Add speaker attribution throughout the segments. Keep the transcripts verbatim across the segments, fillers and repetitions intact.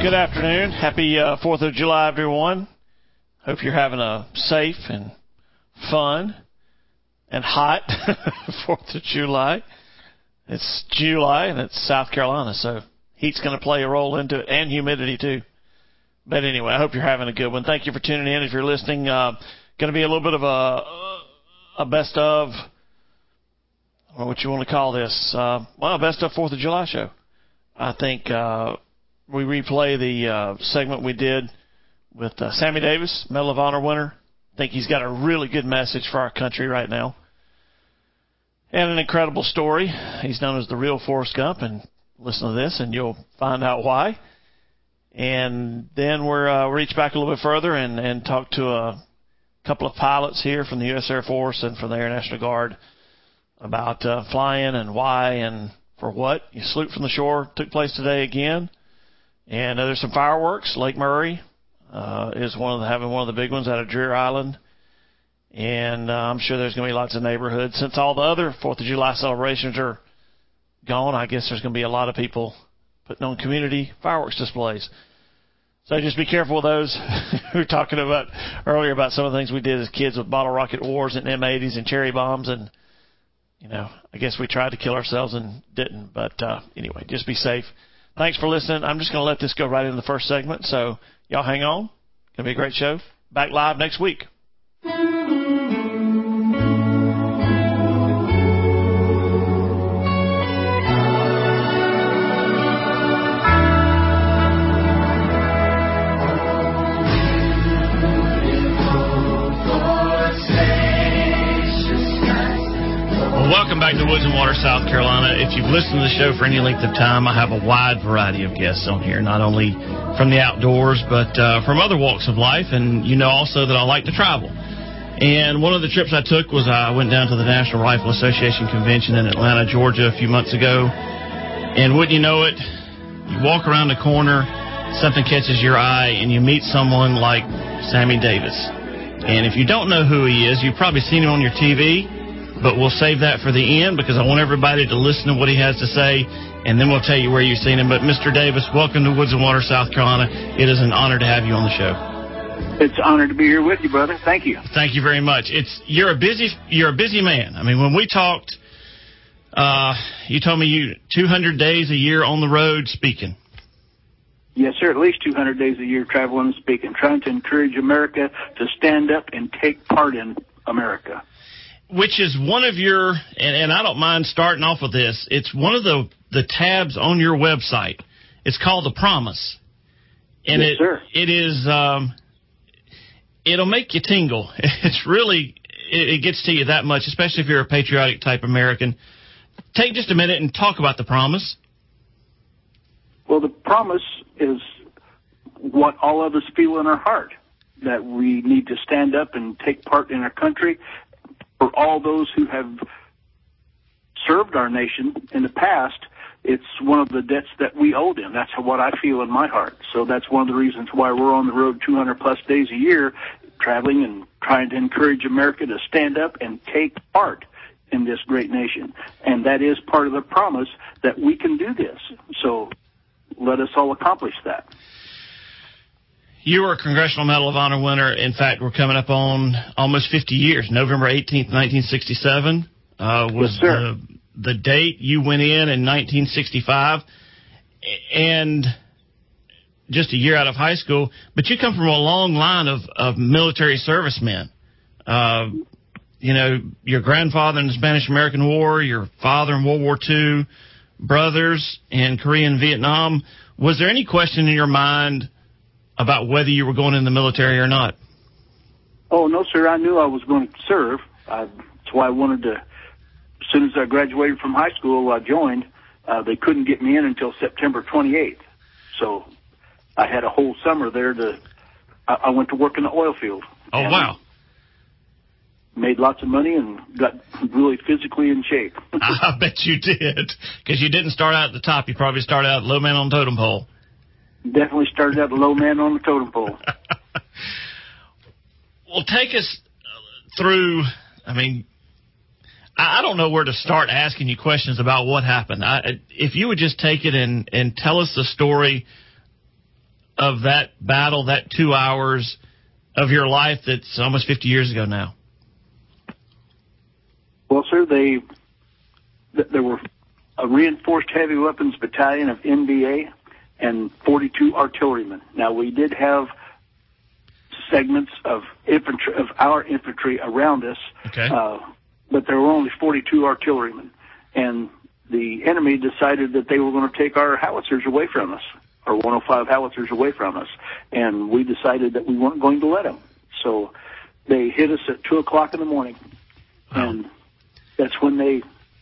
Speaker 1: good afternoon. Happy uh, fourth of July, everyone. Hope you're having a safe and fun and hot fourth of July. It's July, and it's South Carolina, so heat's going to play a role into it, and humidity, too. But anyway, I hope you're having a good one. Thank you for tuning in. If you're listening, uh, going to be a little bit of a, a best of, or what you want to call this, uh, well, a best of fourth of July show. I think uh, we replay the uh, segment we did with uh, Sammy Davis, Medal of Honor winner. I think he's got a really good message for our country right now. And an incredible story. He's known as the real Forrest Gump, and listen to this, and you'll find out why. And then we're uh, reach back a little bit further and, and talk to a couple of pilots here from the U S Air Force and from the Air National Guard about uh, flying and why and for what. You salute from the shore took place today again. And uh, there's some fireworks. Lake Murray uh, is one of the, having one of the big ones out of Dreher Island. And uh, I'm sure there's going to be lots of neighborhoods. Since all the other fourth of July celebrations are gone, I guess there's going to be a lot of people putting on community fireworks displays. So just be careful with those. We were talking about earlier about some of the things we did as kids with bottle rocket wars and M eighties and cherry bombs. And, you know, I guess we tried to kill ourselves and didn't. But uh, anyway, just be safe. Thanks for listening. I'm just going to let this go right into the first segment. So y'all hang on. It's going to be a great show. Back live next week. Welcome back to Woods and Water, South Carolina. If you've listened to the show for any length of time, I have a wide variety of guests on here, not only from the outdoors, but uh, from other walks of life. And you know also that I like to travel. And one of the trips I took was I went down to the National Rifle Association convention in Atlanta, Georgia a few months ago. And wouldn't you know it, you walk around the corner, something catches your eye, and you meet someone like Sammy Davis. And if you don't know who he is, you've probably seen him on your T V. But we'll save that for the end because I want everybody to listen to what he has to say, and then we'll tell you where you've seen him. But, Mister Davis, welcome to Woods and Water, South Carolina. It is an honor to have you on the show.
Speaker 2: It's an honor to be here with you, brother. Thank you.
Speaker 1: Thank you very much. It's you're a busy you're a busy man. I mean, when we talked, uh, you told me you two hundred days a year on the road speaking.
Speaker 2: Yes, sir. At least two hundred days a year traveling and speaking, trying to encourage America to stand up and take part in America.
Speaker 1: Which is one of your, and, and I don't mind starting off with this, it's one of the, the tabs on your website. It's called The Promise. And
Speaker 2: yes,
Speaker 1: it,
Speaker 2: sir.
Speaker 1: it is, um, it'll make you tingle. It's really, it, it gets to you that much, especially if you're a patriotic type American. Take just a minute and talk about The Promise.
Speaker 2: Well, the promise is what all of us feel in our heart, that we need to stand up and take part in our country. For all those who have served our nation in the past, it's one of the debts that we owe them. That's what I feel in my heart. So that's one of the reasons why we're on the road two hundred plus days a year, traveling and trying to encourage America to stand up and take part in this great nation. And that is part of the promise that we can do this. So let us all accomplish that.
Speaker 1: You were a Congressional Medal of Honor winner. In fact, we're coming up on almost fifty years. November eighteenth, nineteen sixty-seven uh, was
Speaker 2: yes,
Speaker 1: the, the date you went in in nineteen sixty-five. And just a year out of high school. But you come from a long line of, of military servicemen. Uh, you know, your grandfather in the Spanish-American War, your father in World War Two, brothers in Korea and Vietnam. Was there any question in your mind about whether you were going in the military or not?
Speaker 2: Oh, no, sir. I knew I was going to serve. I, that's why I wanted to, as soon as I graduated from high school, I joined. Uh, they couldn't get me in until September twenty-eighth. So I had a whole summer there to, I, I went to work in the oil field.
Speaker 1: Oh, wow.
Speaker 2: Made lots of money and got really physically in shape.
Speaker 1: I bet you did, because you didn't start out at the top. You probably started out low man on the totem pole.
Speaker 2: Definitely started out a low man on the totem pole.
Speaker 1: Well, take us through, I mean, I don't know where to start asking you questions about what happened. I, if you would just take it and, and tell us the story of that battle, that two hours of your life that's almost fifty years ago now?
Speaker 2: Well, sir, they th- there were a reinforced heavy weapons battalion of N B A and forty-two artillerymen. Now, we did have segments of infantry, of our infantry around us,
Speaker 1: okay.
Speaker 2: uh, but there were only forty-two artillerymen. And the enemy decided that they were going to take our howitzers away from us, our one oh five howitzers away from us. And we decided that we weren't going to let them. So they hit us at two o'clock in the morning.
Speaker 1: Wow.
Speaker 2: And that's when they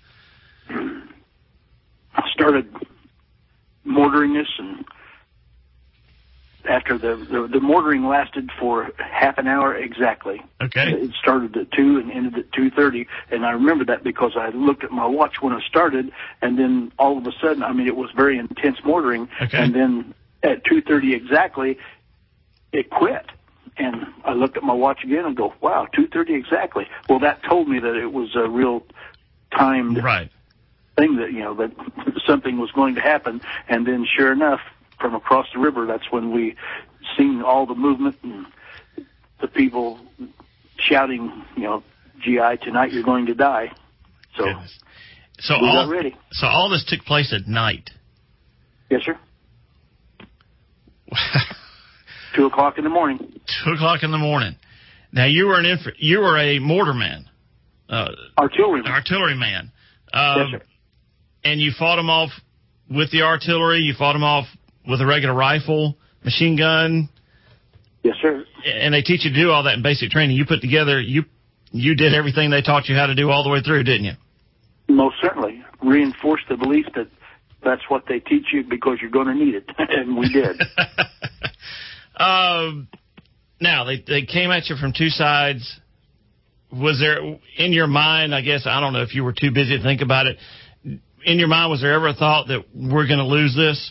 Speaker 2: started mortaring us, and after the, the the mortaring lasted for half an hour exactly.
Speaker 1: Okay.
Speaker 2: It started at two and ended at two thirty, and I remember that because I looked at my watch when it started, and then all of a sudden, I mean, it was very intense mortaring,
Speaker 1: okay.
Speaker 2: and then at two thirty exactly, it quit. And I looked at my watch again and go, wow, two thirty exactly. Well, that told me that it was a real timed
Speaker 1: right.
Speaker 2: thing, that, you know, that something was going to happen. And then sure enough, from across the river, that's when we seen all the movement and the people shouting, you know, G I, tonight you're going to die. So,
Speaker 1: so
Speaker 2: we
Speaker 1: all,
Speaker 2: got ready.
Speaker 1: So all this took place at night?
Speaker 2: Yes, sir. Two o'clock in the morning.
Speaker 1: Two o'clock in the morning. Now you were an inf- you were a mortarman, uh,
Speaker 2: artilleryman,
Speaker 1: artilleryman. Um,
Speaker 2: yes, sir.
Speaker 1: And you fought them off with the artillery. You fought them off with a regular rifle, machine gun.
Speaker 2: Yes, sir.
Speaker 1: And they teach you to do all that in basic training. You put together you you did everything they taught you how to do all the way through, didn't you?
Speaker 2: Most certainly. Reinforced the belief that that's what they teach you because you're going to need it, and we did.
Speaker 1: Um, now, they they came at you from two sides. Was there, in your mind, I guess, I don't know if you were too busy to think about it, in your mind, was there ever a thought that we're going to lose this?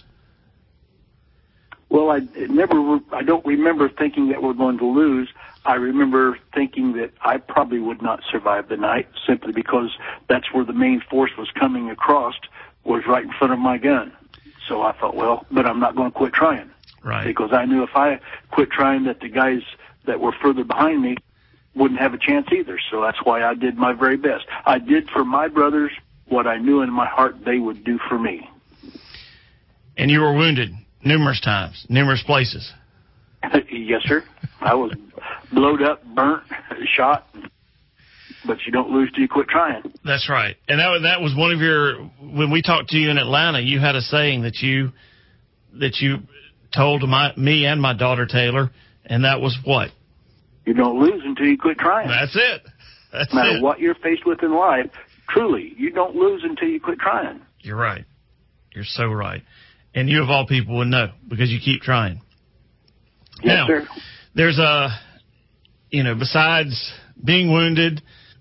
Speaker 2: Well, I never, I don't remember thinking that we're going to lose. I remember thinking that I probably would not survive the night, simply because that's where the main force was coming across, was right in front of my gun. So I thought, well, but I'm not going to quit trying.
Speaker 1: Right.
Speaker 2: Because I knew if I quit trying, that the guys that were further behind me wouldn't have a chance either. So that's why I did my very best. I did for my brothers what I knew in my heart they would do for me.
Speaker 1: And you were wounded numerous times, numerous places.
Speaker 2: Yes, sir. I was blowed up, burnt, shot, but you don't lose till you quit trying.
Speaker 1: That's right. And that, that was one of your, when we talked to you in Atlanta, you had a saying that you, that you told my, me and my daughter Taylor, and that was what?
Speaker 2: You don't lose until you quit trying.
Speaker 1: That's it. That's
Speaker 2: no matter
Speaker 1: it.
Speaker 2: what you're faced with in life, truly, you don't lose until you quit trying.
Speaker 1: You're right. You're so right. And you, of all people, would know because you keep trying.
Speaker 2: Yes,
Speaker 1: now,
Speaker 2: sir.
Speaker 1: There's a, you know, besides being wounded,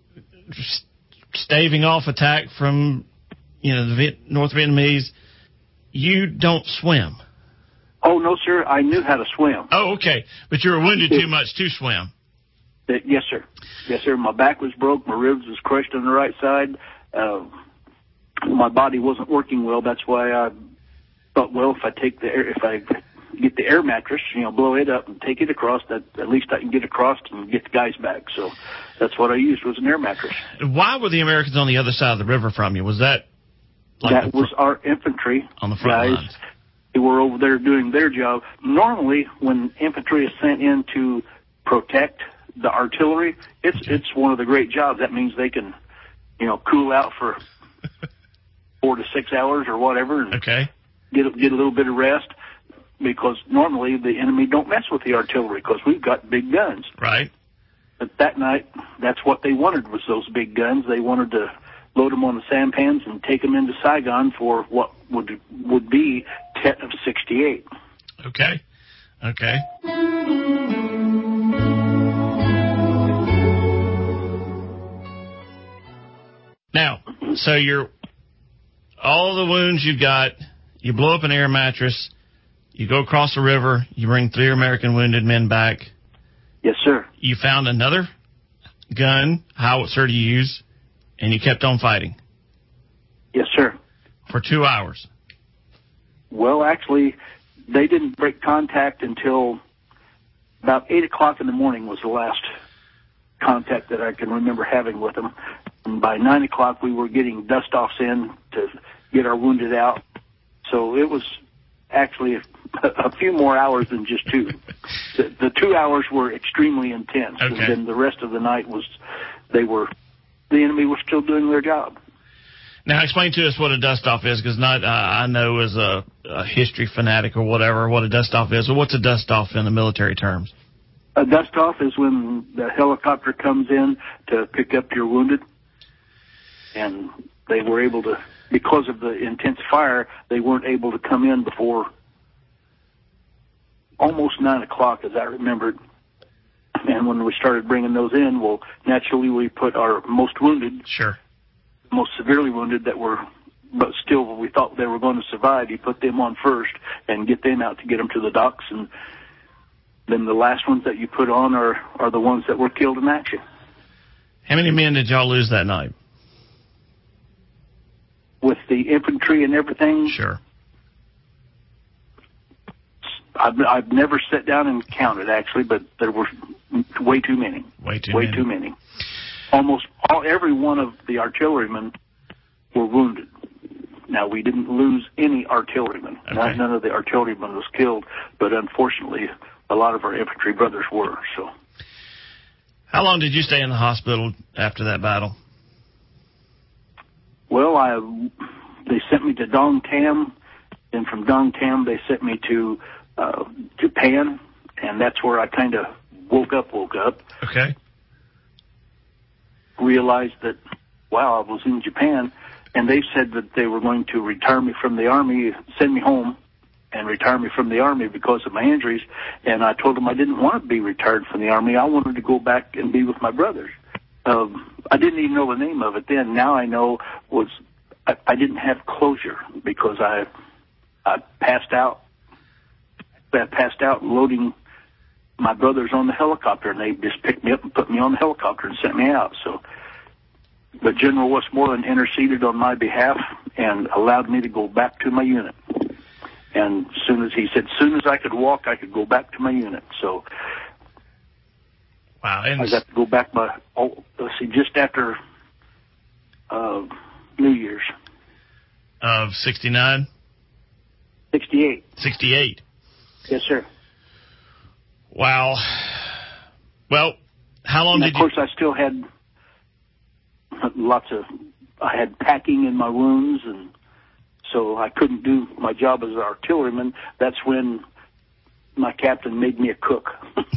Speaker 1: staving off attack from, you know, the Viet- North Vietnamese, you don't swim.
Speaker 2: Oh, no, sir. I knew how to swim.
Speaker 1: Oh, okay. But you were wounded too much to swim.
Speaker 2: Uh, yes, sir. Yes, sir. My back was broke. My ribs was crushed on the right side. Uh, my body wasn't working well. That's why I thought, well, if I take the air, if I get the air mattress, you know, blow it up and take it across, that at least I can get across and get the guys back. So that's what I used, was an air mattress.
Speaker 1: Why were the Americans on the other side of the river from you? Was that like
Speaker 2: that was fr- our infantry
Speaker 1: on the front
Speaker 2: guys?
Speaker 1: lines.
Speaker 2: They were over there doing their job. Normally, when infantry is sent in to protect the artillery, it's
Speaker 1: okay.
Speaker 2: it's one of the great jobs. That means they can, you know, cool out for four to six hours or whatever, and
Speaker 1: okay.
Speaker 2: get get a little bit of rest. Because normally the enemy don't mess with the artillery because we've got big guns.
Speaker 1: Right.
Speaker 2: But that night, that's what they wanted, was those big guns. They wanted to load them on the sampans and take them into Saigon for what would would be Tet of sixty-eight.
Speaker 1: Okay. Okay. Now, so you're all the wounds you've got, you blow up an air mattress, you go across the river, you bring three American wounded men back.
Speaker 2: Yes, sir.
Speaker 1: You found another gun, howitzer to use, and you kept on fighting.
Speaker 2: Yes, sir.
Speaker 1: For two hours.
Speaker 2: Well, actually, they didn't break contact until about eight o'clock in the morning was the last contact that I can remember having with them. And by nine o'clock, we were getting dust-offs in to get our wounded out. So it was actually a, a few more hours than just two. The, the two hours were extremely intense,
Speaker 1: okay.
Speaker 2: and then the rest of the night was, they were, the enemy was still doing their job.
Speaker 1: Now, explain to us what a dust-off is, because not uh, I know as a, a history fanatic or whatever what a dust-off is. Well, what's a dust-off in the military terms?
Speaker 2: A dust-off is when the helicopter comes in to pick up your wounded, and they were able to, because of the intense fire, they weren't able to come in before almost nine o'clock, as I remembered. And when we started bringing those in, well, naturally we put our most wounded,
Speaker 1: sure,
Speaker 2: most severely wounded that were, but still we thought they were going to survive, you put them on first and get them out to get them to the docks, and then the last ones that you put on are, are the ones that were killed in action.
Speaker 1: How many men did y'all lose that night?
Speaker 2: With the infantry and everything?
Speaker 1: Sure.
Speaker 2: I've, I've never sat down and counted, actually, but there were way too many.
Speaker 1: Way too
Speaker 2: way
Speaker 1: many.
Speaker 2: too many. Almost all, every one of the artillerymen were wounded. Now, we didn't lose any artillerymen.
Speaker 1: Okay.
Speaker 2: Not, none of the artillerymen was killed, but unfortunately, a lot of our infantry brothers were. So,
Speaker 1: how long did you stay in the hospital after that battle?
Speaker 2: Well, I they sent me to Dong Tam, and from Dong Tam they sent me to uh, Japan, and that's where I kind of woke up, woke up.
Speaker 1: Okay.
Speaker 2: Realized that, wow, I was in Japan, and they said that they were going to retire me from the Army, send me home, and retire me from the Army because of my injuries, and I told them I didn't want to be retired from the Army. I wanted to go back and be with my brothers. Um, I didn't even know the name of it then. Now I know was I, I didn't have closure because I I passed out. I passed out loading my brothers on the helicopter, and they just picked me up and put me on the helicopter and sent me out. So, but General Westmoreland interceded on my behalf and allowed me to go back to my unit. And as soon as he said, as soon as I could walk, I could go back to my unit. So.
Speaker 1: Wow, and
Speaker 2: I got to go back by, oh, let's see, just after uh, New Year's.
Speaker 1: Of sixty-nine?
Speaker 2: sixty-eight.
Speaker 1: sixty-eight.
Speaker 2: Yes, sir.
Speaker 1: Wow. Well, how long
Speaker 2: and
Speaker 1: did
Speaker 2: you... Of course, I still had lots of, I had packing in my wounds, and so I couldn't do my job as an artilleryman. That's when my captain made me a cook.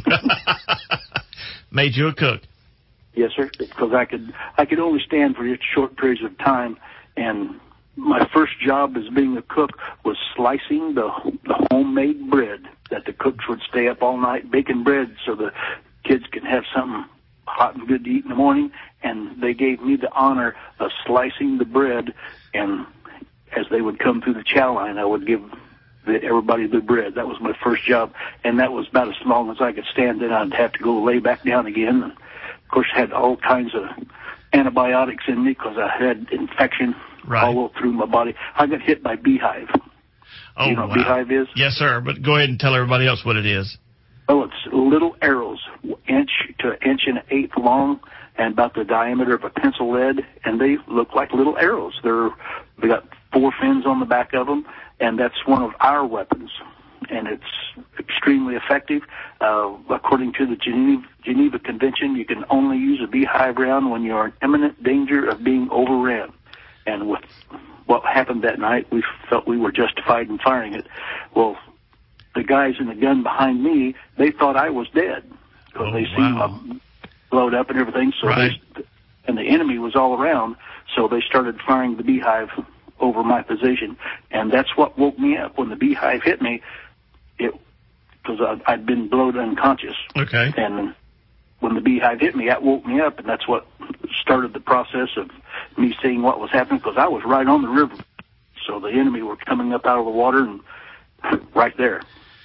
Speaker 1: Made you a cook?
Speaker 2: Yes, sir, because I could I could only stand for short periods of time, and my first job as being a cook was slicing the, the homemade bread that the cooks would stay up all night baking bread so the kids could have something hot and good to eat in the morning, and they gave me the honor of slicing the bread, and as they would come through the chow line, I would give the, everybody the bread. That was my first job, and that was about as long as I could stand. Then I'd have to go lay back down again. And of course, I had all kinds of antibiotics in me because I had infection
Speaker 1: right.
Speaker 2: all through my body. I got hit by beehive.
Speaker 1: Oh,
Speaker 2: you know
Speaker 1: wow.
Speaker 2: what beehive is?
Speaker 1: Yes, sir, but go ahead and tell everybody else what it is.
Speaker 2: Well, it's little arrows, inch to an inch and an eighth long, and about the diameter of a pencil lead, and they look like little arrows. They're they got four fins on the back of them, and that's one of our weapons, and it's extremely effective. Uh, according to the Geneva, Geneva Convention, you can only use a beehive round when you're in imminent danger of being overrun. And with what happened that night, we felt we were justified in firing it. Well, the guys in the gun behind me, they thought I was dead because
Speaker 1: oh,
Speaker 2: they
Speaker 1: wow.
Speaker 2: seen my blown up and everything. So
Speaker 1: right.
Speaker 2: they, and the enemy was all around, so they started firing the beehive over my position, and that's what woke me up when the beehive hit me. It because I'd been blown unconscious.
Speaker 1: Okay.
Speaker 2: And when the beehive hit me, that woke me up, and that's what started the process of me seeing what was happening, because I was right on the river. So the enemy were coming up out of the water and right there.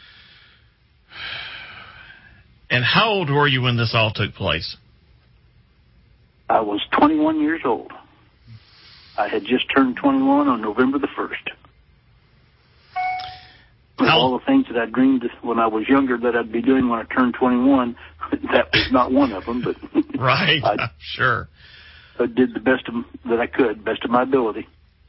Speaker 1: And how old were you when this all took place?
Speaker 2: I was twenty-one years old. I had just turned twenty-one on November the first. With
Speaker 1: How?
Speaker 2: all the things that I dreamed when I was younger that I'd be doing when I turned twenty-one, that was not one of them. But
Speaker 1: Right,
Speaker 2: I,
Speaker 1: sure.
Speaker 2: I did the best of, that I could, best of my ability.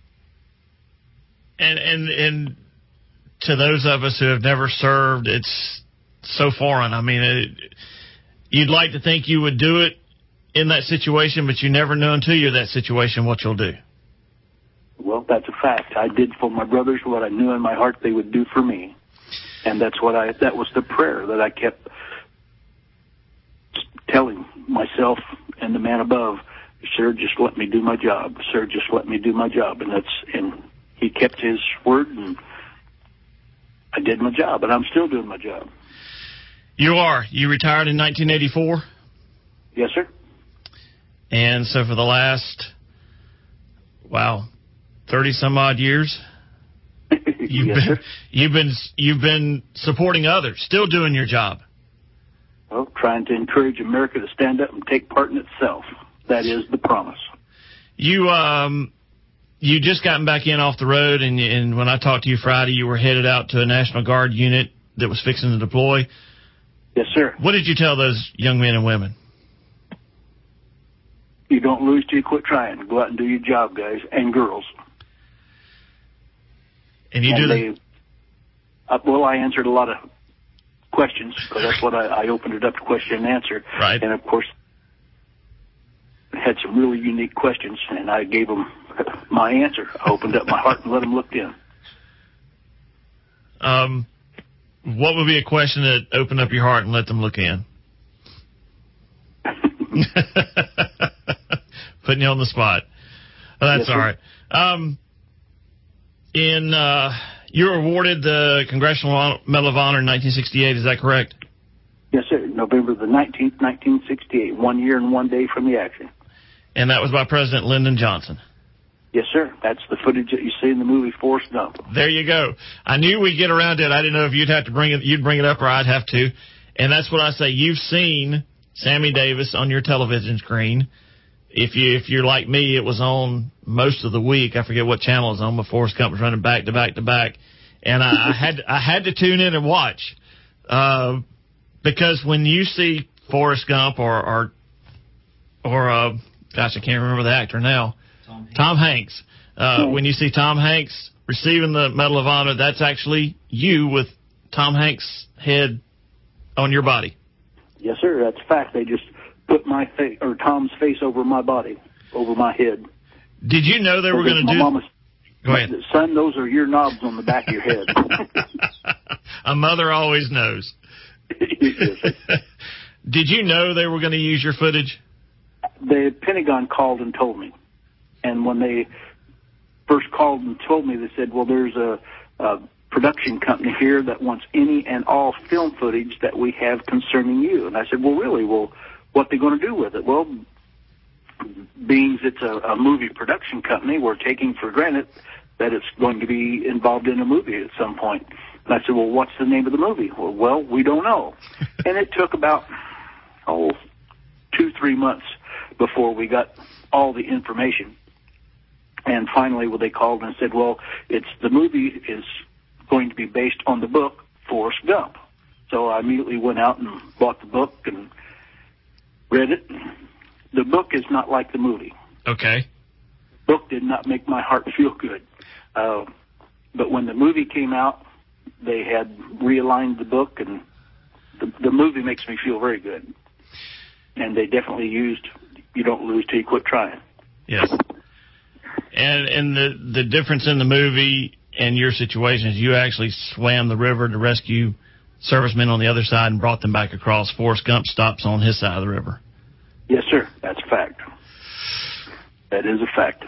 Speaker 1: And, and, and to those of us who have never served, it's so foreign. I mean, it, you'd like to think you would do it in that situation, but you never know until you're in that situation what you'll do.
Speaker 2: Well, that's a fact. I did for my brothers what I knew in my heart they would do for me. And that's what I, that was the prayer that I kept telling myself and the man above, sir, just let me do my job. Sir, just let me do my job. And that's, and he kept his word, and I did my job, and I'm still doing my job.
Speaker 1: You are. You retired in nineteen eighty-four?
Speaker 2: Yes, sir.
Speaker 1: And so for the last, wow, thirty some odd years, you've
Speaker 2: yes,
Speaker 1: been
Speaker 2: sir.
Speaker 1: you've been you've been supporting others, still doing your job.
Speaker 2: Well, trying to encourage America to stand up and take part in itself. That is the promise.
Speaker 1: You um you just gotten back in off the road, and and when I talked to you Friday, you were headed out to a National Guard unit that was fixing to deploy.
Speaker 2: Yes, sir.
Speaker 1: What did you tell those young men and women?
Speaker 2: You don't lose till you quit trying. Go out and do your job, guys and girls.
Speaker 1: And you
Speaker 2: and
Speaker 1: do
Speaker 2: they,
Speaker 1: the...
Speaker 2: uh, well, I answered a lot of questions, because that's what I, I opened it up to question and answer.
Speaker 1: Right.
Speaker 2: And, of course, had some really unique questions, and I gave them my answer. I opened up my heart and let them look in.
Speaker 1: Um, what would be a question that opened up your heart and let them look in? Putting you on the spot. Oh, that's
Speaker 2: yes,
Speaker 1: all right. Um, in uh, you were awarded the Congressional Medal of Honor in nineteen sixty-eight. Is that correct?
Speaker 2: Yes, sir. November the nineteenth, nineteen sixty-eight. One year and one day from the action.
Speaker 1: And that was by President Lyndon Johnson.
Speaker 2: Yes, sir. That's the footage that you see in the movie Forrest Gump.
Speaker 1: There you go. I knew we'd get around to it. I didn't know if you'd have to bring it, you'd bring it up, or I'd have to. And that's what I say. You've seen Sammy Davis on your television screen. If you if you're like me, it was on most of the week. I forget what channel it was on, but Forrest Gump was running back to back to back, and I, I had I had to tune in and watch, uh, because when you see Forrest Gump or or or uh, gosh, I can't remember the actor now, Tom Hanks. Tom Hanks. Uh, when you see Tom Hanks receiving the Medal of Honor, that's actually you with Tom Hanks' head on your body.
Speaker 2: Yes, sir. That's a fact. They just put my face or Tom's face over my body, over my head.
Speaker 1: Did you know they were going to do?
Speaker 2: Mama's,
Speaker 1: Go ahead,
Speaker 2: son. Those are your knobs on the back of your head.
Speaker 1: A mother always knows.
Speaker 2: Yes,
Speaker 1: did you know they were going to use your footage?
Speaker 2: The Pentagon called and told me, and when they first called and told me, they said, "Well, there's a." a production company here that wants any and all film footage that we have concerning you." And I said, well, really? Well, what are they going to do with it? Well, being it's a, a movie production company, we're taking for granted that it's going to be involved in a movie at some point. And I said, well, what's the name of the movie? Well, well we don't know. And it took about, oh, two, three months before we got all the information. And finally, well, they called and said, well, it's the movie is going to be based on the book Forrest Gump. So I immediately went out and bought the book and read it. The book is not like the movie.
Speaker 1: Okay.
Speaker 2: The book did not make my heart feel good. Uh, but when the movie came out, they had realigned the book, and the, the movie makes me feel very good. And they definitely used, you don't lose till you quit trying.
Speaker 1: Yes. And and the, the difference in the movie and your situation is you actually swam the river to rescue servicemen on the other side and brought them back across. Forrest Gump stops on his side of the river.
Speaker 2: Yes, sir. That's a fact. That is a fact.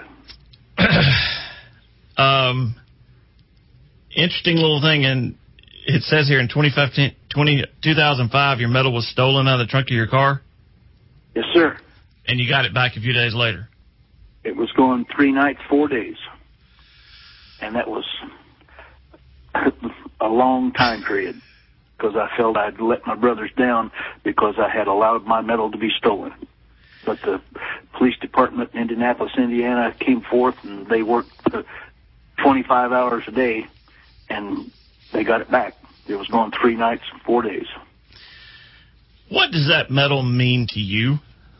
Speaker 1: um, interesting little thing, and it says here in twenty fifteen, twenty, two thousand five, your medal was stolen out of the trunk of your car?
Speaker 2: Yes, sir.
Speaker 1: And you got it back a few days later?
Speaker 2: It was going three nights, four days. And that was a long time period, because I felt I'd let my brothers down because I had allowed my medal to be stolen. But the police department in Indianapolis, Indiana came forth, and they worked twenty-five hours a day and they got it back. It was going three nights, four days.
Speaker 1: What does that medal mean to you?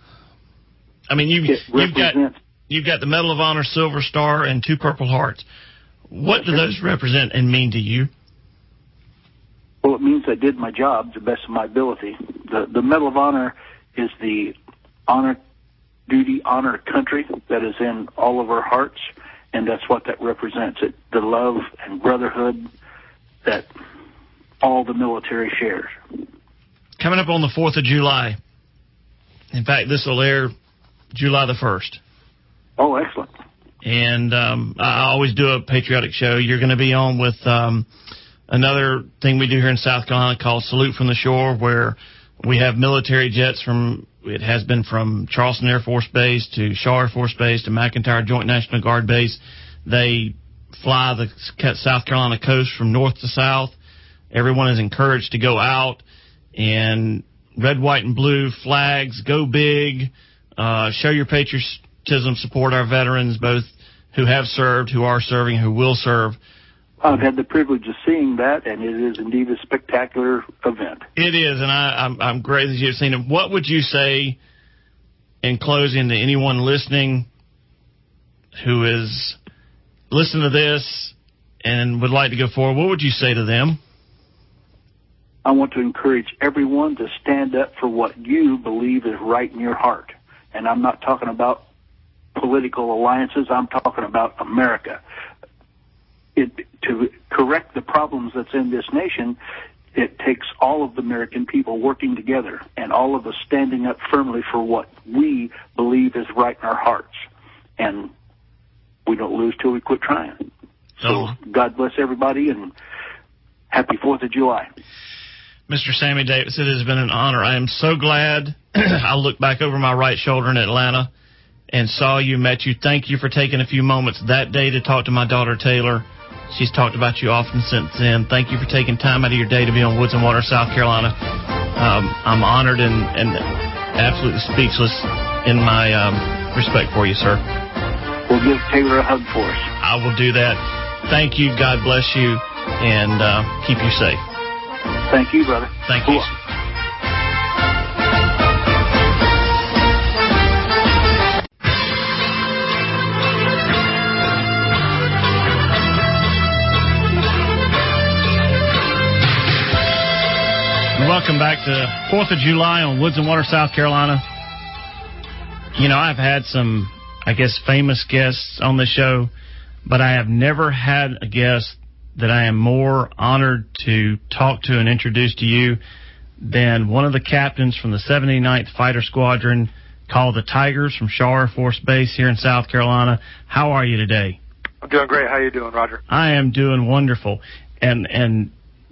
Speaker 1: I mean, you've, you've got you've got the Medal of Honor, Silver Star, and two Purple Hearts. What do those represent and mean to you?
Speaker 2: Well, it means I did my job to the best of my ability. The the Medal of Honor is the honor, duty, honor country that is in all of our hearts, and that's what that represents. It the love and brotherhood that all the military shares.
Speaker 1: Coming up on the fourth of July. In fact, this will air July the first.
Speaker 2: Oh, excellent.
Speaker 1: And um, I always do a patriotic show. You're going to be on with um, another thing we do here in South Carolina called Salute from the Shore, where we have military jets from, it has been from Charleston Air Force Base to Shaw Air Force Base to McEntire Joint National Guard Base. They fly the South Carolina coast from north to south. Everyone is encouraged to go out and red, white, and blue flags, go big, uh, show your patriotism, support our veterans, both who have served, who are serving, who will serve.
Speaker 2: I've had the privilege of seeing that, and it is indeed a spectacular event. It
Speaker 1: is, and I, I'm, I'm great that you've seen it. What would you say in closing to anyone listening who is listening to this and would like to go forward? What would you say to them?
Speaker 2: I want to encourage everyone to stand up for what you believe is right in your heart. And I'm not talking about political alliances. I'm talking about America. It, to correct the problems that's in this nation, it takes all of the American people working together and all of us standing up firmly for what we believe is right in our hearts. And we don't lose till we quit trying. So
Speaker 1: oh.
Speaker 2: God bless everybody, and happy fourth of July.
Speaker 1: Mister Sammy Davis, it has been an honor. I am so glad I looked back over my right shoulder in Atlanta and saw you, met you. Thank you for taking a few moments that day to talk to my daughter, Taylor. She's talked about you often since then. Thank you for taking time out of your day to be on Woods and Water, South Carolina. Um, I'm honored and, and absolutely speechless in my um, respect for you, sir.
Speaker 2: We'll give Taylor a hug for us.
Speaker 1: I will do that. Thank you. God bless you, and uh, keep you safe.
Speaker 2: Thank you, brother.
Speaker 1: Thank you. Welcome back to fourth of July on Woods and Water, South Carolina. You know, I've had some, I guess, famous guests on the show, but I have never had a guest that I am more honored to talk to and introduce to you than one of the captains from the seventy-ninth Fighter Squadron called the Tigers from Shaw Air Force Base here in South Carolina. How are you today?
Speaker 3: I'm doing great. How are you doing, Roger?
Speaker 1: I am doing wonderful. And and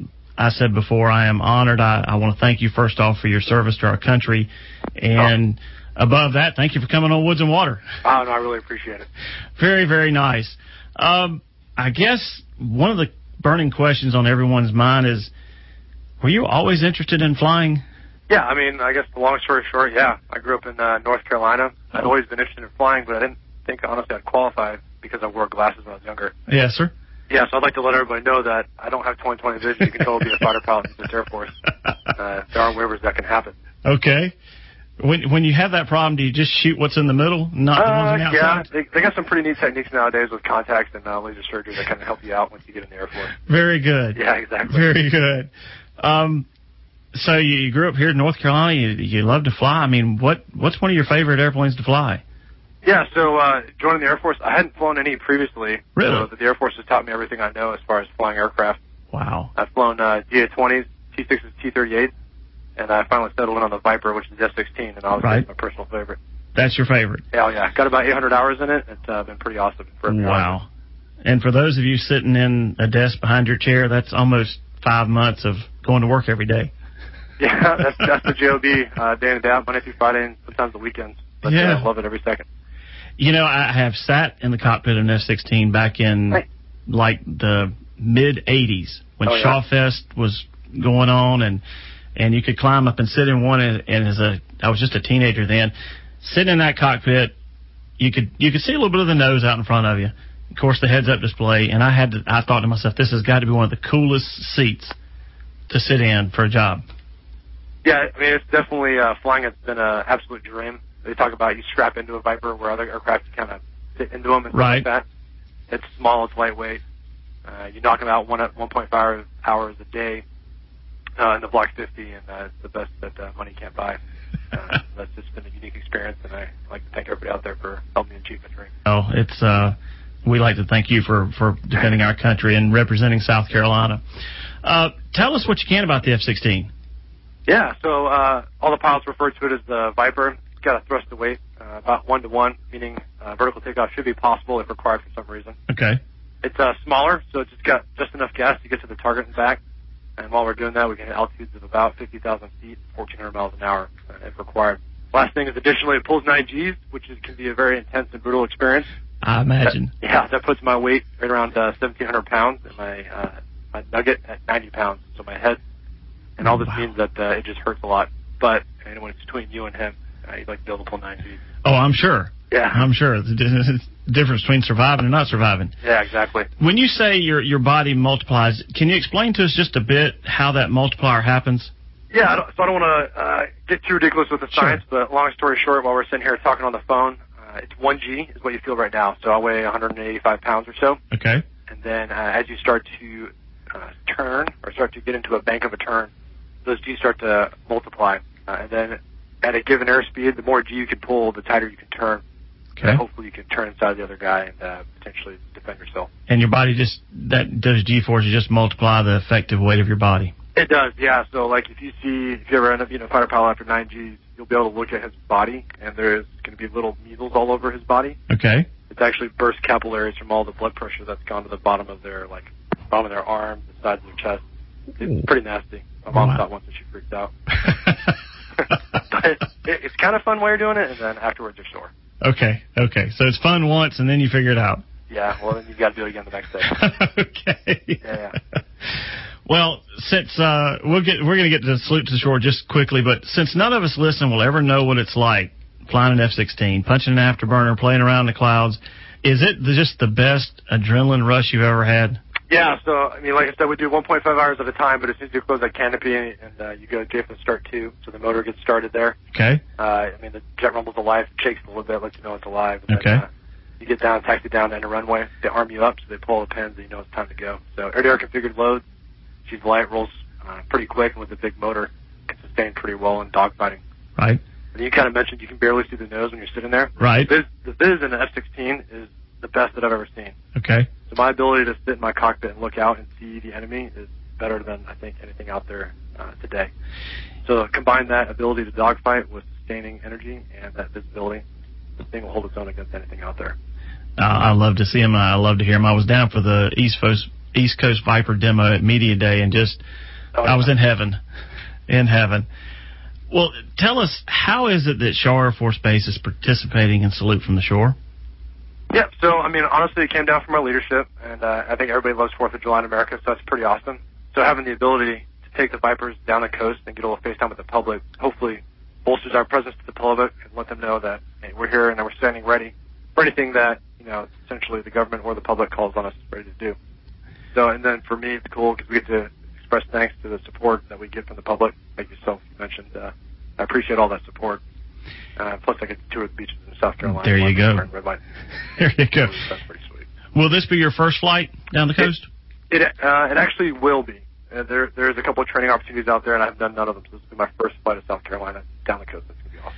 Speaker 1: I said before, I am honored. I, I want to thank you first off for your service to our country. And oh. above that, thank you for coming on Woods and Water.
Speaker 3: Oh, no, I really appreciate it.
Speaker 1: Very, very nice. Um, I guess one of the burning questions on everyone's mind is, were you always interested in flying?
Speaker 3: Yeah, I mean, I guess the long story short, yeah. I grew up in uh, North Carolina. Oh. I'd always been interested in flying, but I didn't think, honestly, I'd qualify because I wore glasses when I was younger.
Speaker 1: Yes, sir.
Speaker 3: Yeah, so I'd like to let everybody know that I don't have twenty twenty vision. You can totally be a fighter pilot in the Air Force. Uh, there are waivers that can happen.
Speaker 1: Okay. When when you have that problem, do you just shoot what's in the middle, not
Speaker 3: uh,
Speaker 1: the ones on the outside?
Speaker 3: Yeah, they, they got some pretty neat techniques nowadays with contacts and uh, laser surgery that kind of help you out once you get in the Air Force.
Speaker 1: Very good.
Speaker 3: Yeah, exactly.
Speaker 1: Very good. Um, so you, you grew up here in North Carolina. You, you love to fly. I mean, what what's one of your favorite airplanes to fly?
Speaker 3: Yeah, so uh, joining the Air Force, I hadn't flown any previously.
Speaker 1: Really?
Speaker 3: So the Air Force has taught me everything I know as far as flying aircraft.
Speaker 1: Wow.
Speaker 3: I've flown uh, G A twenties, T sixes, T thirty-eights, and I finally settled in on the Viper, which is F sixteen, and obviously
Speaker 1: right.
Speaker 3: it's my personal favorite.
Speaker 1: That's your favorite?
Speaker 3: Yeah, yeah. Got about eight hundred hours in it. It's uh, been pretty awesome. For
Speaker 1: wow.
Speaker 3: hours.
Speaker 1: And for those of you sitting in a desk behind your chair, that's almost five months of going to work every day.
Speaker 3: Yeah, that's, that's the J O B, uh, day in and day out, Monday through Friday, and sometimes the weekends. But
Speaker 1: yeah.
Speaker 3: uh, I love it every second.
Speaker 1: You know, I have sat in the cockpit of an F sixteen back in,
Speaker 3: hey.
Speaker 1: like, the mid-eighties when
Speaker 3: oh, yeah.
Speaker 1: Shaw Fest was going on, and and you could climb up and sit in one, and, and as a, I was just a teenager then, sitting in that cockpit, you could you could see a little bit of the nose out in front of you. of course, the heads-up display, and I had to, I thought to myself, this has got to be one of the coolest seats to sit in for a job.
Speaker 3: Yeah, I mean, it's definitely, uh, flying has been an absolute dream. They talk about you strap into a Viper where other aircraft kind of fit into them and stuff
Speaker 1: right.
Speaker 3: like that. It's small, it's lightweight. Uh, you knock them out one one point five hours a day uh, in the Block fifty, and uh, it's the best that uh, money can't buy. Uh, that's just been a unique experience, and I like to thank everybody out there for helping me achieve my dream.
Speaker 1: Oh, it's uh, we like to thank you for, for defending our country and representing South Carolina. Uh, tell us what you can about the F sixteen.
Speaker 3: Yeah, so uh, all the pilots refer to it as the Viper. It's got a thrust to weight uh, about one to one, meaning uh, vertical takeoff should be possible if required for some reason.
Speaker 1: Okay.
Speaker 3: It's uh, smaller, so it's just got just enough gas to get to the target and back. And while we're doing that, we can hit altitudes of about fifty thousand feet, fourteen hundred miles an hour uh, if required. Last thing is, additionally, it pulls nine Gs, which is, can be a very intense and brutal experience.
Speaker 1: I imagine.
Speaker 3: That, yeah, that puts my weight right around uh, seventeen hundred pounds, and my uh, my nugget at ninety pounds. So my head, and all this
Speaker 1: wow.
Speaker 3: means that uh, it just hurts a lot. But and when it's between you and him, uh, you'd like to be able to pull nine Gs.
Speaker 1: Oh, I'm sure.
Speaker 3: Yeah,
Speaker 1: I'm sure. It's the difference between surviving and not surviving.
Speaker 3: Yeah, exactly.
Speaker 1: When you say your your body multiplies, can you explain to us just a bit how that multiplier happens?
Speaker 3: Yeah, I don't, so I don't want to uh, get too ridiculous with the science, sure. But long story short, while we're sitting here talking on the phone, uh, it's one G is what you feel right now. So I weigh one hundred eighty-five pounds or so.
Speaker 1: Okay.
Speaker 3: And then uh, as you start to uh, turn or start to get into a bank of a turn, those G's start to multiply. Uh, and then at a given airspeed, the more G you can pull, the tighter you can turn.
Speaker 1: Okay.
Speaker 3: And hopefully you can turn inside the other guy and uh, potentially defend yourself.
Speaker 1: And your body just, that those G-forces just multiply the effective weight of your body.
Speaker 3: It does, yeah. So, like, if you see, if you ever end up being a fighter pilot after nine Gs, you'll be able to look at his body, and there's going to be little needles all over his body.
Speaker 1: Okay.
Speaker 3: It's actually burst capillaries from all the blood pressure that's gone to the bottom of their, like, bottom of their arms, the sides of their chest. It's Ooh. Pretty nasty. My mom wow. thought once and she freaked out. But it, it's kind of fun while you're doing it, and then afterwards you're sore.
Speaker 1: Okay, okay. So it's fun once, and then you figure it out.
Speaker 3: Yeah, well, then you've got to do it again the next day.
Speaker 1: Okay.
Speaker 3: Yeah, yeah.
Speaker 1: Well, since uh, we'll get, we're going to get to Salute to the Shore just quickly, but since none of us listening will ever know what it's like flying an F sixteen, punching an afterburner, playing around in the clouds, is it just the best adrenaline rush you've ever had?
Speaker 3: Yeah, so, I mean, like I said, we do one point five hours at a time, but as soon as you close that canopy and uh, you go J F and start two, so the motor gets started there.
Speaker 1: Okay.
Speaker 3: Uh, I mean, the jet rumble's alive, shakes a little bit, lets you know it's alive. And
Speaker 1: okay.
Speaker 3: Then, uh, you get down, taxi down to the runway, they arm you up, so they pull the pins, and you know it's time to go. So air-to-air configured loads, she's light, rolls uh, pretty quick, and with a big motor, can sustain pretty well in dogfighting.
Speaker 1: Right.
Speaker 3: And you kind of mentioned you can barely see the nose when you're sitting there.
Speaker 1: Right.
Speaker 3: The Viz, the Viz in the F sixteen is the best that I've ever seen.
Speaker 1: Okay.
Speaker 3: So my ability to sit in my cockpit and look out and see the enemy is better than, I think, anything out there uh, today. So combine that ability to dogfight with sustaining energy and that visibility, the thing will hold its own against anything out there.
Speaker 1: Uh, I love to see him. I love to hear him. I was down for the East Coast, East Coast Viper demo at Media Day, and just oh, yeah. I was in heaven, in heaven. Well, tell us, how is it that Shaw Air Force Base is participating in Salute from the Shore?
Speaker 3: Yeah, so, I mean, honestly, it came down from our leadership, and uh, I think everybody loves fourth of July in America, so that's pretty awesome. So having the ability to take the Vipers down the coast and get a little face time with the public hopefully bolsters our presence to the public and let them know that hey, we're here and that we're standing ready for anything that, you know, essentially the government or the public calls on us ready to do. So, and then for me, it's cool because we get to express thanks to the support that we get from the public. Like yourself, you mentioned, uh, I appreciate all that support. Uh, plus, I get to tour the beaches in South Carolina.
Speaker 1: There you go.
Speaker 3: Red light.
Speaker 1: There you go.
Speaker 3: That's pretty sweet.
Speaker 1: Will this be your first flight down the coast?
Speaker 3: It it, uh, it actually will be. Uh, there there's a couple of training opportunities out there, and I've done none of them. So this will be my first flight to South Carolina down the coast. That's going to be awesome.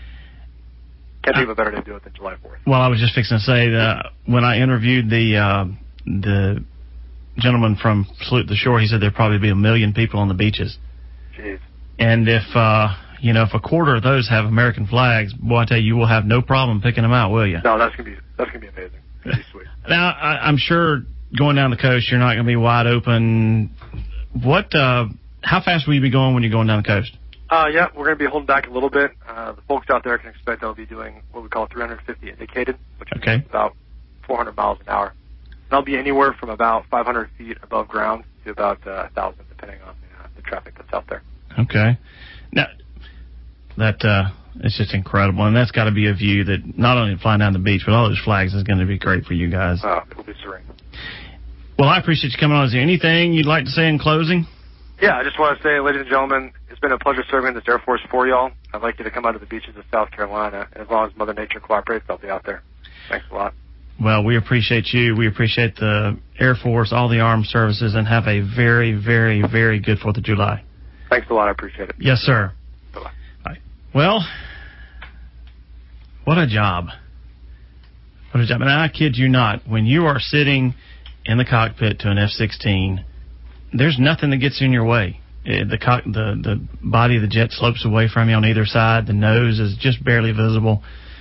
Speaker 3: Can't think of a better day to do it than July fourth.
Speaker 1: Well, I was just fixing to say that when I interviewed the uh, the gentleman from Salute the Shore, he said there'd probably be a million people on the beaches.
Speaker 3: Jeez.
Speaker 1: And if uh, you know, if a quarter of those have American flags, boy, I tell you, you will have no problem picking them out, will you?
Speaker 3: No, that's gonna be that's gonna be amazing. It's gonna be sweet.
Speaker 1: Now, I, I'm sure going down the coast, you're not gonna be wide open. What? Uh, how fast will you be going when you're going down the coast?
Speaker 3: Uh, yeah, we're going to be holding back a little bit. Uh, the folks out there can expect I'll be doing what we call three hundred fifty indicated, which is
Speaker 1: okay.
Speaker 3: about four hundred miles an hour. And I'll be anywhere from about five hundred feet above ground to about uh, one thousand, depending on the, uh, the traffic that's out there.
Speaker 1: Okay. Now, that uh, it's just incredible. And that's got to be a view that not only flying down the beach, but all those flags is going to be great for you guys.
Speaker 3: Oh, it'll be serene.
Speaker 1: Well, I appreciate you coming on. Is there anything you'd like to say in closing?
Speaker 3: Yeah, I just want to say, ladies and gentlemen, it's been a pleasure serving in this Air Force for y'all. I'd like you to come out to the beaches of South Carolina. And as long as Mother Nature cooperates, I'll be out there. Thanks a lot.
Speaker 1: Well, we appreciate you. We appreciate the Air Force, all the armed services, and have a very, very, very good fourth of July.
Speaker 3: Thanks a lot. I appreciate it.
Speaker 1: Yes, sir.
Speaker 3: Bye-bye.
Speaker 1: Bye. Well, what a job. What a job. And I kid you not, when you are sitting in the cockpit to an F sixteen, there's nothing that gets in your way. The, co- the the body of the jet slopes away from you on either side. The nose is just barely visible.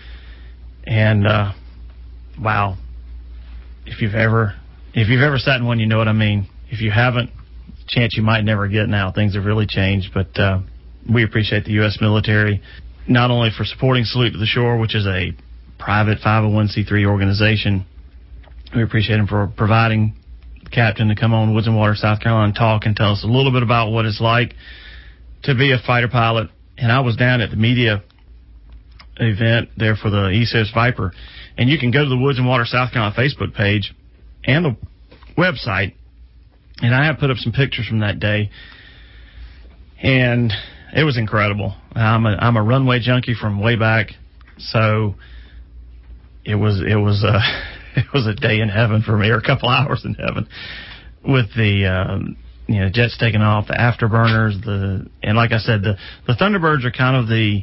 Speaker 1: And, uh, wow. If you've ever if you've ever sat in one, you know what I mean. If you haven't, chance you might never get now. Things have really changed. But uh, we appreciate the U S military, not only for supporting Salute to the Shore, which is a private five oh one c three organization. We appreciate him for providing the captain to come on Woods and Water, South Carolina, and talk and tell us a little bit about what it's like to be a fighter pilot. And I was down at the media event there for the East Coast Viper. And you can go to the Woods and Water, South Carolina Facebook page and the website. And I have put up some pictures from that day. And it was incredible. I'm a, I'm a runway junkie from way back. So it was, it was, uh, it was a day in heaven for me, or a couple hours in heaven, with the um, you know jets taking off, the afterburners, the and like I said, the the Thunderbirds are kind of the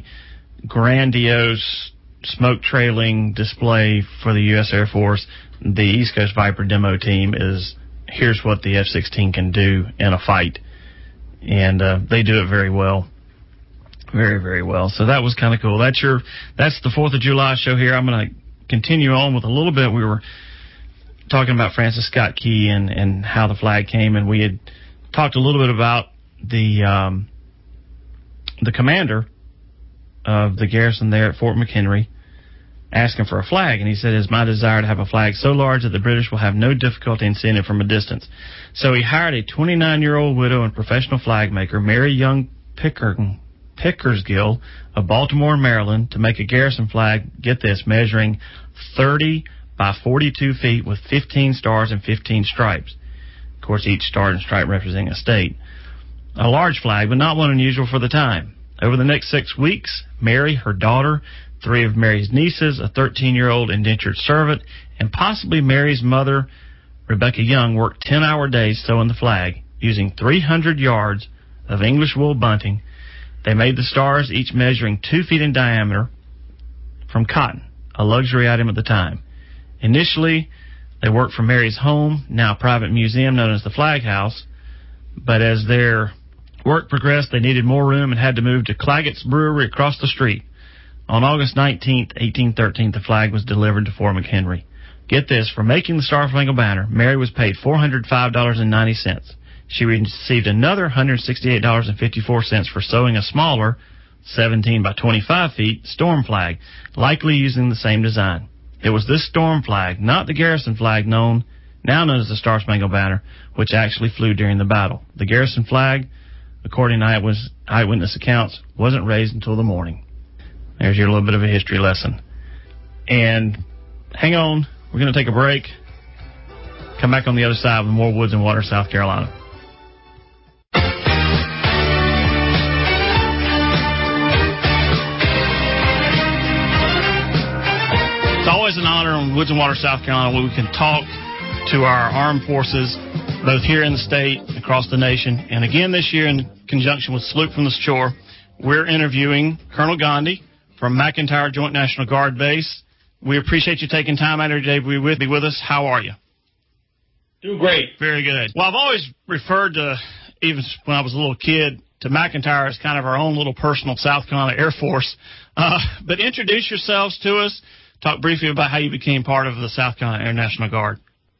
Speaker 1: grandiose smoke trailing display for the U S Air Force. The East Coast Viper demo team is here's what the F sixteen can do in a fight, and uh, they do it very well. Very, very well. So that was kind of cool. That's your that's the fourth of July show here. I'm going to continue on with a little bit. We were talking about Francis Scott Key and, and how the flag came, and we had talked a little bit about the um, the commander of the garrison there at Fort McHenry asking for a flag, and he said, it's my desire to have a flag so large that the British will have no difficulty in seeing it from a distance. So he hired a twenty-nine-year-old widow and professional flag maker, Mary Young Pickering, Pickersgill of Baltimore, Maryland, to make a garrison flag, get this, measuring thirty by forty-two feet with fifteen stars and fifteen stripes. Of course, each star and stripe representing a state. A large flag, but not one unusual for the time. Over the next six weeks, Mary, her daughter, three of Mary's nieces, a thirteen-year-old indentured servant, and possibly Mary's mother, Rebecca Young, worked ten-hour days sewing the flag, using three hundred yards of English wool bunting. They made the stars, each measuring two feet in diameter, from cotton, a luxury item at the time. Initially, they worked from Mary's home, now a private museum known as the Flag House, but as their work progressed, they needed more room and had to move to Claggett's Brewery across the street. On August nineteenth, eighteen thirteen, the flag was delivered to Fort McHenry. Get this, for making the Star Spangled Banner, Mary was paid four hundred five dollars and ninety cents. She received another one hundred sixty-eight dollars and fifty-four cents for sewing a smaller, seventeen by twenty-five feet, storm flag, likely using the same design. It was this storm flag, not the garrison flag known, now known as the Star Spangled Banner, which actually flew during the battle. The garrison flag, according to eyewitness, eyewitness accounts, wasn't raised until the morning. There's your little bit of a history lesson. And hang on, we're going to take a break. Come back on the other side with more Woods and Water, South Carolina. It's always an honor on Woods and Water, South Carolina, where we can talk to our armed forces, both here in the state, across the nation. And again this year, in conjunction with Salute from the Shore, we're interviewing Colonel Gandhi from McEntire Joint National Guard Base. We appreciate you taking time out of your day to be with, be with us. How are you?
Speaker 4: Doing great.
Speaker 1: Very good. Well, I've always referred to, even when I was a little kid, to McEntire as kind of our own little personal South Carolina Air Force. Uh, but introduce yourselves to us. Talk briefly about how you became part of the South Carolina Air National Guard.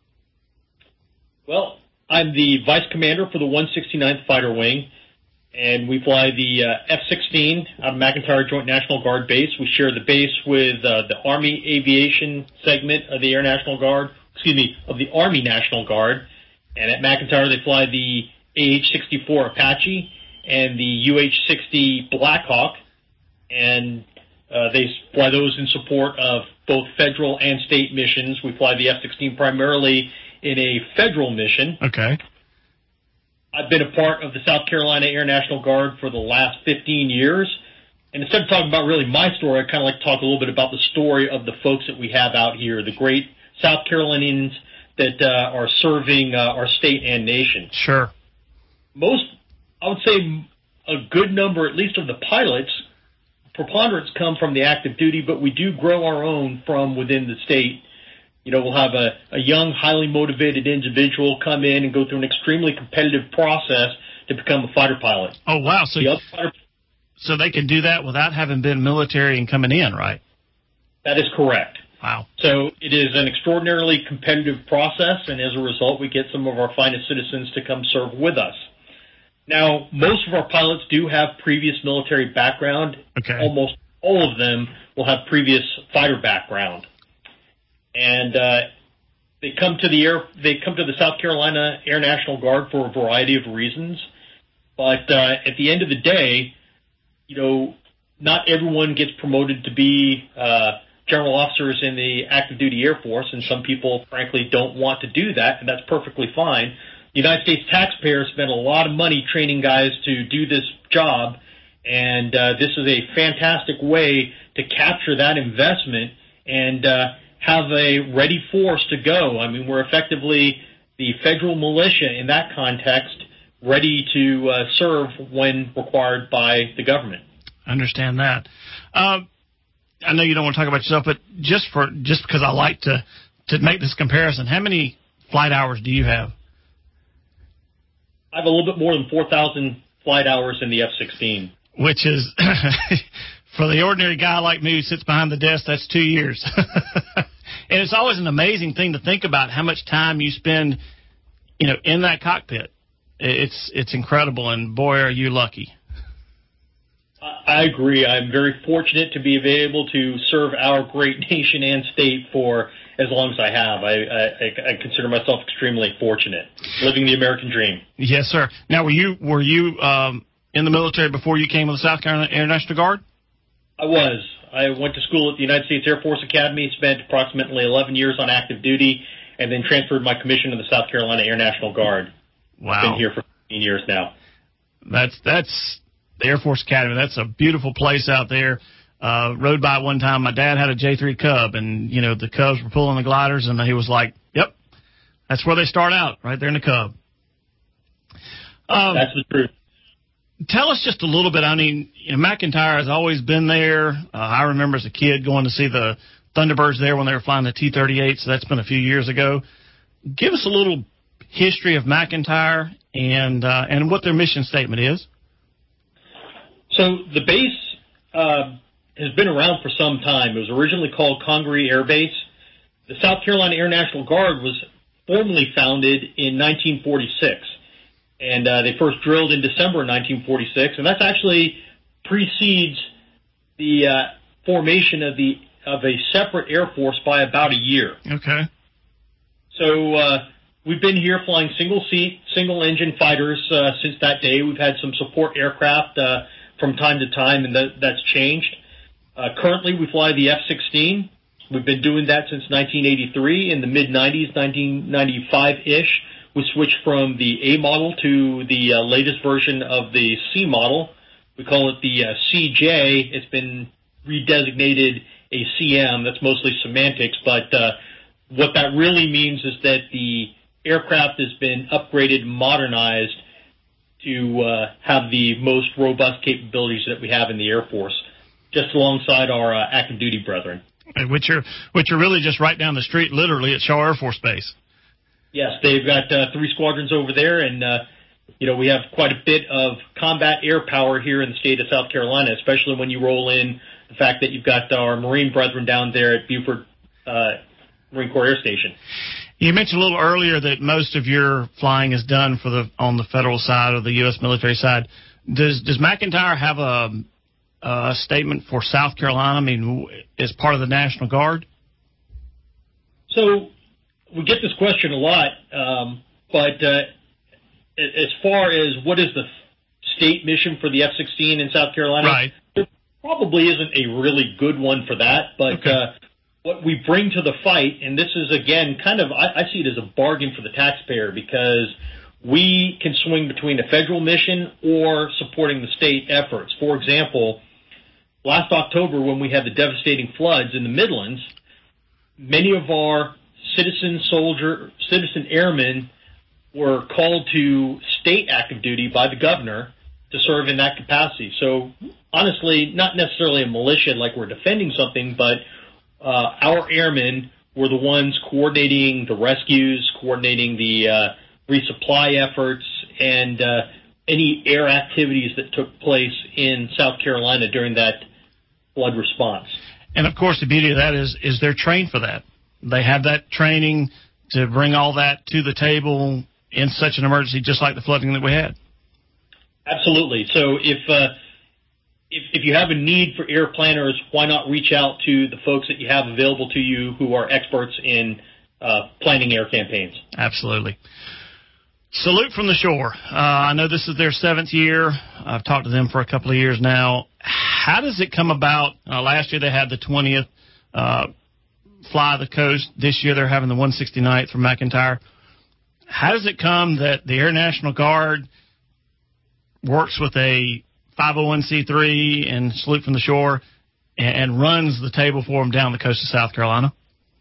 Speaker 4: Well, I'm the Vice Commander for the one sixty-ninth Fighter Wing, and we fly the uh, F sixteen out of McEntire Joint National Guard Base. We share the base with uh, the Army Aviation segment of the Air National Guard, excuse me, of the Army National Guard. And at McEntire, they fly the A H sixty-four Apache and the U H sixty Blackhawk. And Uh, they fly those in support of both federal and state missions. We fly the F sixteen primarily in a federal mission.
Speaker 5: Okay.
Speaker 4: I've been a part of the South Carolina Air National Guard for the last fifteen years. And instead of talking about really my story, I'd kind of like to talk a little bit about the story of the folks that we have out here, the great South Carolinians that uh, are serving uh, our state and nation.
Speaker 5: Sure.
Speaker 4: Most, I would say a good number, at least of the pilots, preponderance come from the active duty, but we do grow our own from within the state. You know, we'll have a, a young, highly motivated individual come in and go through an extremely competitive process to become a fighter pilot.
Speaker 5: Oh, wow. So,
Speaker 4: the other fighter,
Speaker 5: so they can do that without having been military and coming in, right?
Speaker 4: That is correct.
Speaker 5: Wow.
Speaker 4: So it is an extraordinarily competitive process, and as a result, we get some of our finest citizens to come serve with us. Now, most of our pilots do have previous military background.
Speaker 5: Okay.
Speaker 4: Almost all of them will have previous fighter background. And uh, they come to the air. They come to the South Carolina Air National Guard for a variety of reasons. But uh, at the end of the day, you know, not everyone gets promoted to be uh, general officers in the active duty Air Force, and some people, frankly, don't want to do that, and that's perfectly fine. The United States taxpayers spend a lot of money training guys to do this job, and uh, this is a fantastic way to capture that investment and uh, have a ready force to go. I mean, we're effectively the federal militia in that context, ready to uh, serve when required by the government.
Speaker 5: I understand that. Uh, I know you don't want to talk about yourself, but just for just because I like to, to make this comparison, how many flight hours do you have?
Speaker 4: I have a little bit more than four thousand flight hours in the F sixteen.
Speaker 5: Which is, for the ordinary guy like me who sits behind the desk, that's two years. And it's always an amazing thing to think about how much time you spend, you know, in that cockpit. It's it's incredible, and boy, are you lucky.
Speaker 4: I agree. I'm very fortunate to be able to serve our great nation and state for as long as I have. I, I, I consider myself extremely fortunate, living the American dream.
Speaker 5: Yes, sir. Now, were you were you um, in the military before you came to the South Carolina Air National Guard?
Speaker 4: I was. I went to school at the United States Air Force Academy, spent approximately eleven years on active duty, and then transferred my commission to the South Carolina Air National Guard.
Speaker 5: Wow.
Speaker 4: I've been here for fifteen years now.
Speaker 5: That's that's the Air Force Academy. That's a beautiful place out there. Uh, rode by one time. My dad had a J three Cub, and, you know, the Cubs were pulling the gliders, and he was like, yep, that's where they start out, right there in the Cub. Um,
Speaker 4: that's the truth.
Speaker 5: Tell us just a little bit. I mean, you know, McEntire has always been there. Uh, I remember as a kid going to see the Thunderbirds there when they were flying the T thirty-eight, so that's been a few years ago. Give us a little history of McEntire and uh, and what their mission statement is.
Speaker 4: So the base uh, has been around for some time. It was originally called Congaree Air Base. The South Carolina Air National Guard was formally founded in nineteen forty-six, and uh, they first drilled in December nineteen forty-six, and that's actually precedes the uh, formation of the of a separate Air Force by about a year.
Speaker 5: Okay.
Speaker 4: So uh, we've been here flying single-seat, single-engine fighters uh, since that day. We've had some support aircraft uh, from time to time, and that, that's changed. Uh, currently, we fly the F sixteen. We've been doing that since nineteen eighty-three. In the mid nineties, nineteen ninety-five-ish, we switched from the A model to the uh, latest version of the C model. We call it the uh, C J. It's been redesignated a C M. That's mostly semantics, but uh, what that really means is that the aircraft has been upgraded and modernized to uh, have the most robust capabilities that we have in the Air Force, just alongside our uh, active duty brethren.
Speaker 5: Which are which are really just right down the street, literally, at Shaw Air Force Base.
Speaker 4: Yes, they've got uh, three squadrons over there, and uh, you know we have quite a bit of combat air power here in the state of South Carolina, especially when you roll in the fact that you've got our Marine brethren down there at Beaufort uh, Marine Corps Air Station.
Speaker 5: You mentioned a little earlier that most of your flying is done for the on the federal side or the U S military side. Does does McEntire have a, a statement for South Carolina? I mean, as part of the National Guard?
Speaker 4: So we get this question a lot, um, but uh, as far as what is the state mission for the F sixteen in South Carolina,
Speaker 5: right.
Speaker 4: there, probably isn't a really good one for that, but
Speaker 5: okay.
Speaker 4: uh, what we bring to the fight, and this is, again, kind of, I, I see it as a bargain for the taxpayer because we can swing between a federal mission or supporting the state efforts. For example, last October when we had the devastating floods in the Midlands, many of our citizen soldier, citizen airmen were called to state active duty by the governor to serve in that capacity. So honestly, not necessarily a militia like we're defending something, but uh, our airmen were the ones coordinating the rescues, coordinating the uh, resupply efforts, and uh, any air activities that took place in South Carolina during that flood response.
Speaker 5: And, of course, the beauty of that is, is they're trained for that. They have that training to bring all that to the table in such an emergency, just like the flooding that we had.
Speaker 4: Absolutely. So if, uh, if if you have a need for air planners, why not reach out to the folks that you have available to you who are experts in uh, planning air campaigns?
Speaker 5: Absolutely. Salute from the Shore. Uh, I know this is their seventh year. I've talked to them for a couple of years now. How does it come about? Uh, last year they had the twentieth uh, Fly the Coast. This year they're having the one hundred sixty-ninth from McEntire. How does it come that the Air National Guard works with a five oh one c three and Salute from the Shore and, and runs the table for them down the coast of South Carolina?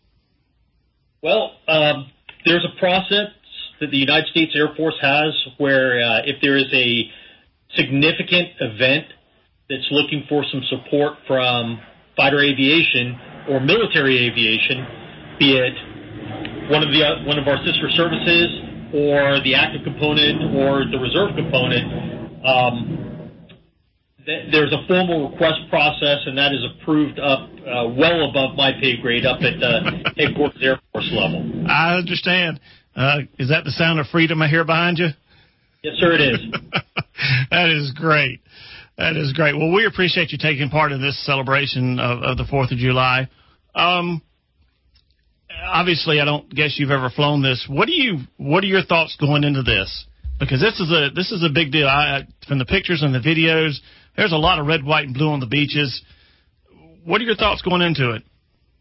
Speaker 4: Well, um, there's a process that the United States Air Force has where uh, if there is a significant event that's looking for some support from fighter aviation or military aviation, be it one of the uh, one of our sister services or the active component or the reserve component, um, th- there's a formal request process, and that is approved up uh, well above my pay grade up at the headquarters Air Force level.
Speaker 5: I understand. Uh, is that the sound of freedom I hear behind you?
Speaker 4: Yes, sir, it is.
Speaker 5: That is great. That is great. Well, we appreciate you taking part in this celebration of, of the fourth of July. Um, obviously, I don't guess you've ever flown this. What do you? What are your thoughts going into this? Because this is a this is a big deal. I, from the pictures and the videos, there's a lot of red, white, and blue on the beaches. What are your thoughts going into it?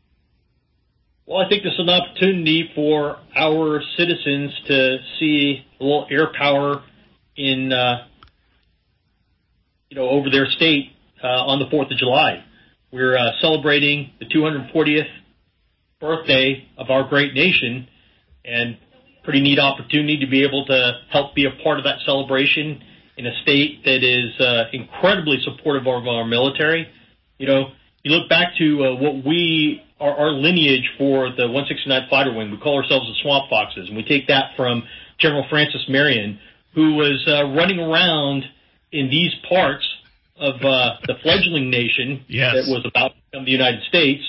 Speaker 4: Well, I think this is an opportunity for our citizens to see a little air power in, uh, you know, over their state uh, on the fourth of July. We're uh, celebrating the two hundred fortieth birthday of our great nation, and pretty neat opportunity to be able to help be a part of that celebration in a state that is uh, incredibly supportive of our military. You know, you look back to uh, what we Our, our lineage for the one sixty-ninth Fighter Wing. We call ourselves the Swamp Foxes, and we take that from General Francis Marion, who was uh, running around in these parts of uh, the fledgling nation
Speaker 5: yes.
Speaker 4: that was about to become the United States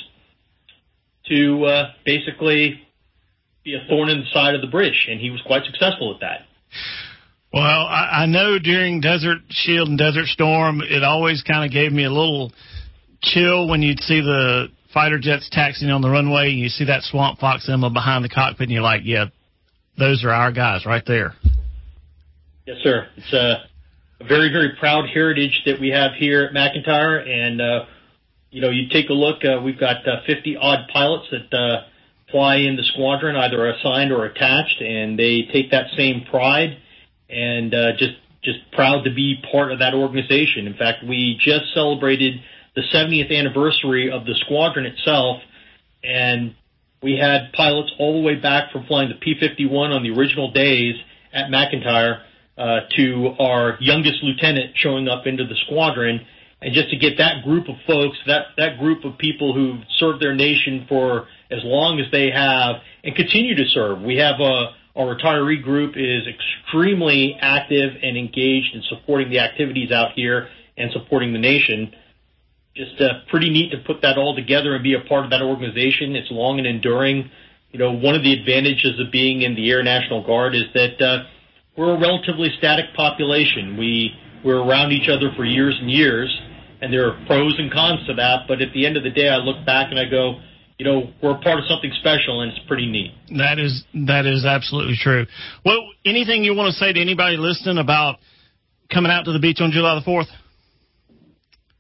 Speaker 4: to uh, basically be a thorn in the side of the British, and he was quite successful at that.
Speaker 5: Well, I, I know during Desert Shield and Desert Storm, it always kind of gave me a little chill when you'd see the fighter jets taxiing on the runway, and you see that Swamp Fox emblem behind the cockpit, and you're like, yeah, those are our guys right there.
Speaker 4: Yes, sir. It's a, a very, very proud heritage that we have here at McEntire, and, uh, you know, you take a look, uh, we've got uh, fifty-odd pilots that uh, fly in the squadron, either assigned or attached, and they take that same pride and uh, just, just proud to be part of that organization. In fact, we just celebrated the seventieth anniversary of the squadron itself, and we had pilots all the way back from flying the P fifty-one on the original days at McEntire uh, to our youngest lieutenant showing up into the squadron. And just to get that group of folks, that, that group of people who've served their nation for as long as they have and continue to serve. We have a, our retiree group is extremely active and engaged in supporting the activities out here and supporting the nation. Just uh, pretty neat to put that all together and be a part of that organization. It's long and enduring. You know, one of the advantages of being in the Air National Guard is that uh, we're a relatively static population. We, we're around each other for years and years, and there are pros and cons to that. But at the end of the day, I look back and I go, you know, we're a part of something special, and it's pretty neat.
Speaker 5: That is that is absolutely true. Well, anything you want to say to anybody listening about coming out to the beach on July the fourth?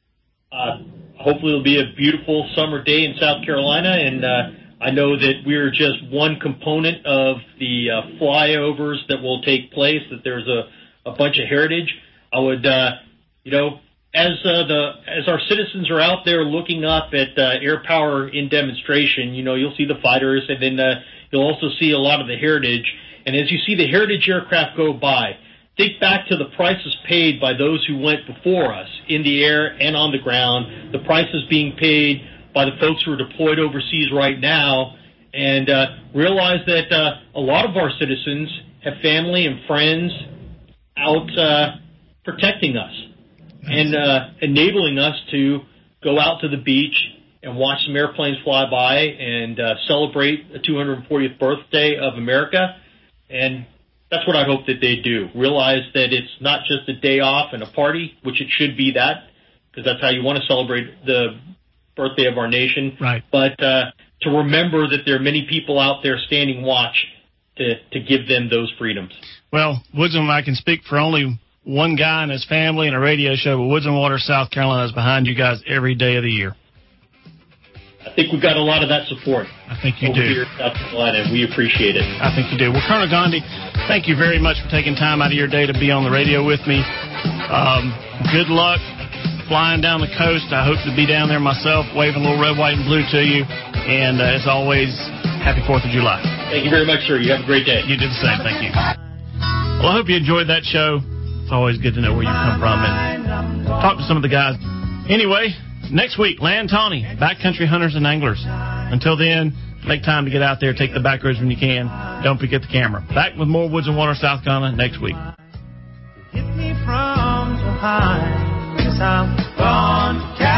Speaker 4: Uh, hopefully it'll be a beautiful summer day in South Carolina, and uh, I know that we're just one component of the uh, flyovers that will take place, that there's a, a bunch of heritage. I would, uh, you know, as uh, the as our citizens are out there looking up at uh, air power in demonstration, you know, you'll see the fighters, and then uh, you'll also see a lot of the heritage. And as you see the heritage aircraft go by, think back to the prices paid by those who went before us in the air and on the ground, the prices being paid by the folks who are deployed overseas right now, and uh, realize that uh, a lot of our citizens have family and friends out uh, protecting us and uh, enabling us to go out to the beach and watch some airplanes fly by and uh, celebrate the two hundred fortieth birthday of America. And that's what I hope that they do. Realize that it's not just a day off and a party, which it should be that, because that's how you want to celebrate the birthday of our nation.
Speaker 5: Right.
Speaker 4: But uh, to remember that there are many people out there standing watch to, to give them those freedoms.
Speaker 5: Well, Woods and I can speak for only one guy and his family and a radio show, but Woods and Water, South Carolina is behind you guys every day of the year.
Speaker 4: I think we've got a lot of that support.
Speaker 5: I think you
Speaker 4: over
Speaker 5: do.
Speaker 4: Here in South Carolina, and we appreciate it.
Speaker 5: I think you do. Well, Colonel Gandhi, thank you very much for taking time out of your day to be on the radio with me. Um, good luck flying down the coast. I hope to be down there myself, waving a little red, white, and blue to you. And uh, as always, happy fourth of July.
Speaker 4: Thank you very much, sir. You have a great day.
Speaker 5: You did the same. Thank you. Well, I hope you enjoyed that show. It's always good to know where you come from and talk to some of the guys. Anyway, next week, Land Tawney, backcountry hunters and anglers. Until then, make time to get out there, take the back roads when you can. Don't forget the camera. Back with more Woods and Water, South Carolina next week.
Speaker 6: Hit me from behind, 'cause I'm gone.